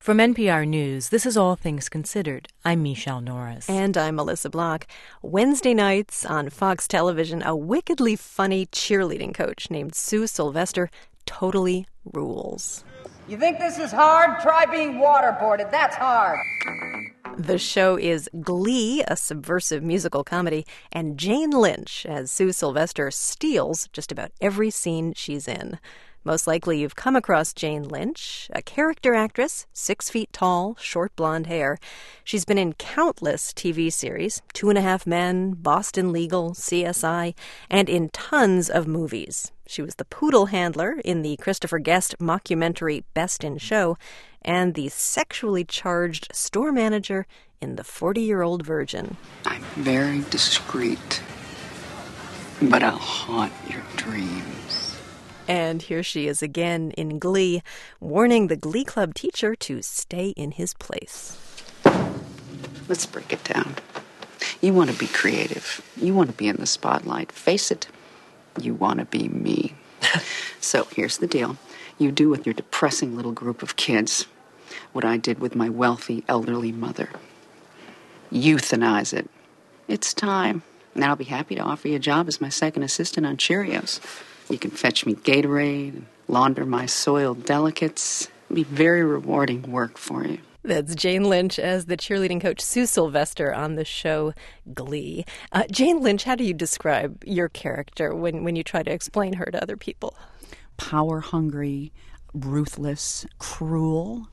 From NPR News, this is All Things Considered. I'm Michelle Norris. And I'm Melissa Block. Wednesday nights on Fox Television, a wickedly funny cheerleading coach named Sue Sylvester totally rules. You think this is hard? Try being waterboarded. That's hard. The show is Glee, a subversive musical comedy, and Jane Lynch as Sue Sylvester steals just about every scene she's in. Most likely you've come across Jane Lynch, a character actress, 6 feet tall, short blonde hair. She's been in countless TV series, 2.5 Men, Boston Legal, CSI, and in tons of movies. She was the poodle handler in the Christopher Guest mockumentary Best in Show, and the sexually charged store manager in The 40-Year-Old Virgin. I'm very discreet, but I'll haunt your dreams. And here she is again in Glee, warning the Glee Club teacher to stay in his place. Let's break it down. You want to be creative. You want to be in the spotlight. Face it, you want to be me. So here's the deal. You do with your depressing little group of kids what I did with my wealthy, elderly mother. Euthanize it. It's time. And I'll be happy to offer you a job as my second assistant on Cheerios. You can fetch me Gatorade and launder my soiled delicates. It'll be very rewarding work for you. That's Jane Lynch as the cheerleading coach Sue Sylvester on the show Glee. Jane Lynch, how do you describe your character when you try to explain her to other people? Power-hungry, ruthless, cruel,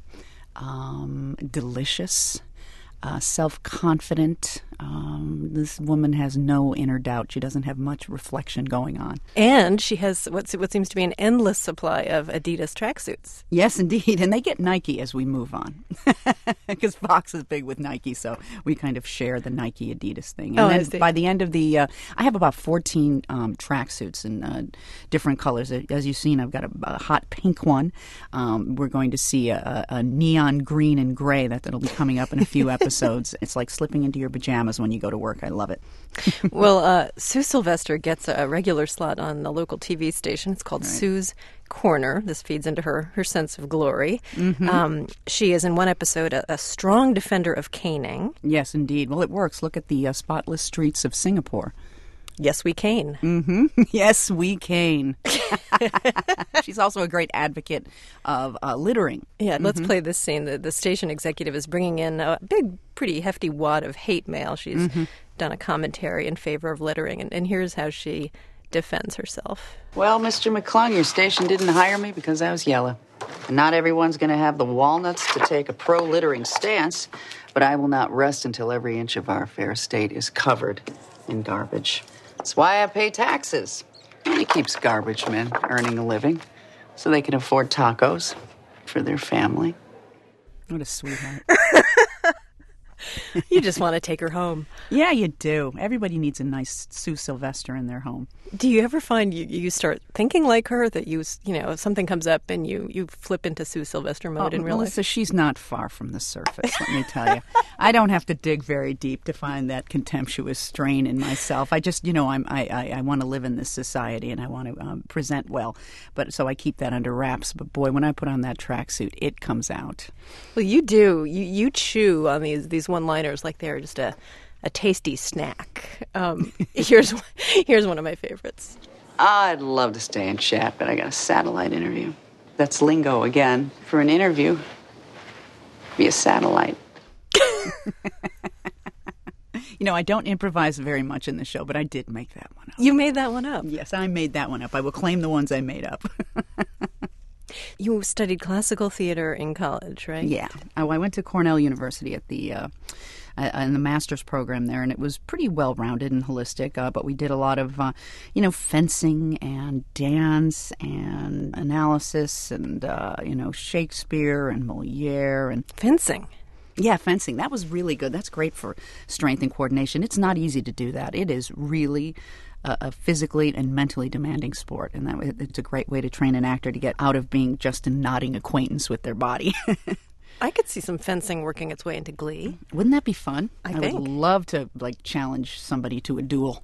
delicious, self-confident. This woman has no inner doubt. She doesn't have much reflection going on. And she has what seems to be an endless supply of Adidas tracksuits. Yes, indeed. And they get Nike as we move on. Because Fox is big with Nike, so we kind of share the Nike Adidas thing. And then by the end of the... I have about 14 tracksuits in different colors. As you've seen, I've got a hot pink one. We're going to see a neon green and gray that'll be coming up in a few episodes. It's like slipping into your pajamas when you go to work. I love it. Well, Sue Sylvester gets a regular slot on a local TV station. It's called Sue's Corner. This feeds into her sense of glory. Mm-hmm. She is in one episode a strong defender of caning. Yes, indeed. Well, it works. Look at the spotless streets of Singapore. Yes, we cane. Mm-hmm. Yes, we cane. She's also a great advocate of littering. Yeah, let's play this scene. The station executive is bringing in a big, pretty hefty wad of hate mail. She's done a commentary in favor of littering, and here's how she defends herself. Well, Mr. McClung, your station didn't hire me because I was yellow. And not everyone's going to have the walnuts to take a pro-littering stance, but I will not rest until every inch of our fair state is covered in garbage. That's why I pay taxes. It keeps garbage men earning a living so they can afford tacos for their family. What a sweetheart. You just want to take her home. Yeah, you do. Everybody needs a nice Sue Sylvester in their home. Do you ever find you start thinking like her, that if something comes up and you flip into Sue Sylvester mode in real life? Melissa, she's not far from the surface, let me tell you. I don't have to dig very deep to find that contemptuous strain in myself. I just, I want to live in this society and I want to present well. But so I keep that under wraps. But boy, when I put on that tracksuit, it comes out. Well, you do. You chew on these one-liners like they're just a tasty snack. Here's one of my favorites. I'd love to stay and chat, but I got a satellite interview. That's lingo again. For an interview, be a satellite. I don't improvise very much in the show, but I did make that one up. You made that one up? Yes, I made that one up. I will claim the ones I made up. You studied classical theater in college, right? Yeah. I went to Cornell University at the in the master's program there, and it was pretty well-rounded and holistic, but we did a lot of, fencing and dance and analysis and, Shakespeare and Moliere. And fencing? Yeah, fencing. That was really good. That's great for strength and coordination. It's not easy to do that. It is really a physically and mentally demanding sport, and it's a great way to train an actor to get out of being just a nodding acquaintance with their body. I could see some fencing working its way into Glee. Wouldn't that be fun? I would love to challenge somebody to a duel.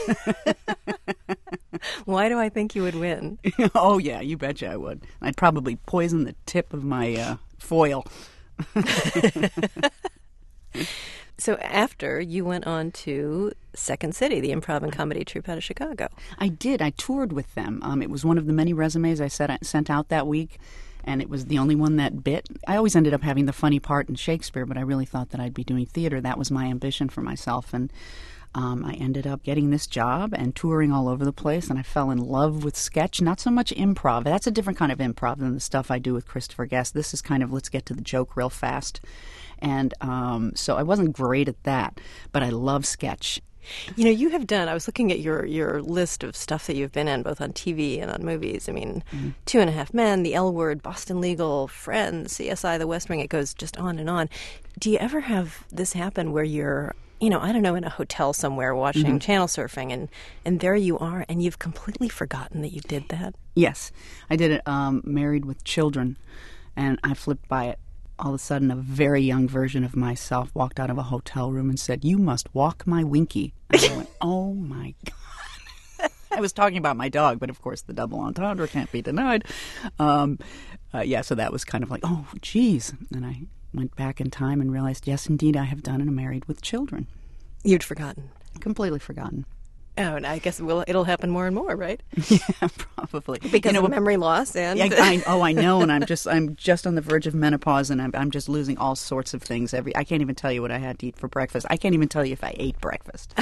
Why do I think you would win? Oh, yeah, you betcha I would. I'd probably poison the tip of my foil So after, you went on to Second City, the improv and comedy troupe out of Chicago. I did. I toured with them. It was one of the many resumes I sent out that week, and it was the only one that bit. I always ended up having the funny part in Shakespeare, but I really thought that I'd be doing theater. That was my ambition for myself, and I ended up getting this job and touring all over the place, and I fell in love with sketch, not so much improv. That's a different kind of improv than the stuff I do with Christopher Guest. This is kind of let's get to the joke real fast. And so I wasn't great at that, but I love sketch. You know, you have done, I was looking at your list of stuff that you've been in, both on TV and on movies. I mean, 2.5 Men, The L Word, Boston Legal, Friends, CSI, The West Wing, it goes just on and on. Do you ever have this happen where you're, you know, I don't know, in a hotel somewhere watching channel surfing, and there you are, and you've completely forgotten that you did that? Yes. I did it Married with Children, and I flipped by it. All of a sudden, a very young version of myself walked out of a hotel room and said, "You must walk my Winky." And I went, oh, my God. I was talking about my dog, but of course the double entendre can't be denied. So that was kind of like, oh, geez. And I went back in time and realized, yes, indeed, I have done it Married with Children. You'd forgotten. Completely forgotten. Oh, and I guess it'll happen more and more, right? Yeah, probably. Because of memory loss and I know, and I'm just on the verge of menopause, and I'm just losing all sorts of things. I can't even tell you what I had to eat for breakfast. I can't even tell you if I ate breakfast.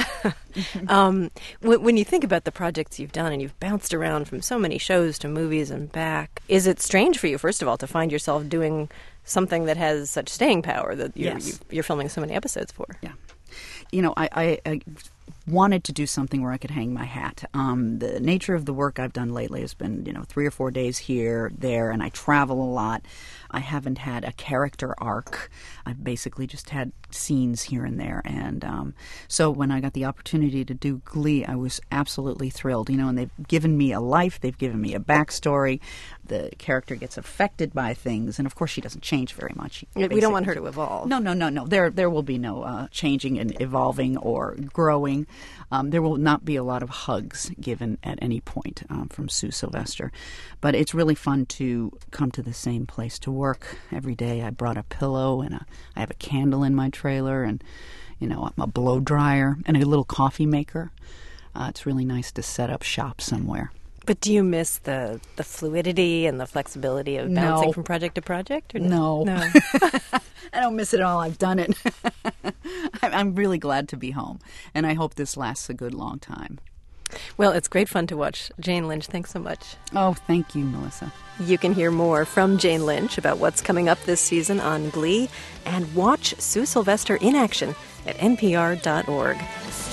When you think about the projects you've done, and you've bounced around from so many shows to movies and back, is it strange for you, first of all, to find yourself doing something that has such staying power that you're filming so many episodes for? Yeah. You know, I wanted to do something where I could hang my hat. The nature of the work I've done lately has been, 3 or 4 days here, there, and I travel a lot. I haven't had a character arc. I've basically just had scenes here and there. And so when I got the opportunity to do Glee, I was absolutely thrilled. And they've given me a life. They've given me a backstory. The character gets affected by things. And, of course, she doesn't change very much. We don't want her to evolve. No. There will be no changing and evolving or growing. There will not be a lot of hugs given at any point from Sue Sylvester. But it's really fun to come to the same place to work every day. I brought a pillow, and I have a candle in my trailer, and a blow dryer and a little coffee maker. It's really nice to set up shop somewhere. But do you miss the fluidity and the flexibility of bouncing from project to project? Or no. I don't miss it at all. I've done it. I'm really glad to be home, and I hope this lasts a good long time. Well, it's great fun to watch. Jane Lynch, thanks so much. Oh, thank you, Melissa. You can hear more from Jane Lynch about what's coming up this season on Glee, and watch Sue Sylvester in action at npr.org.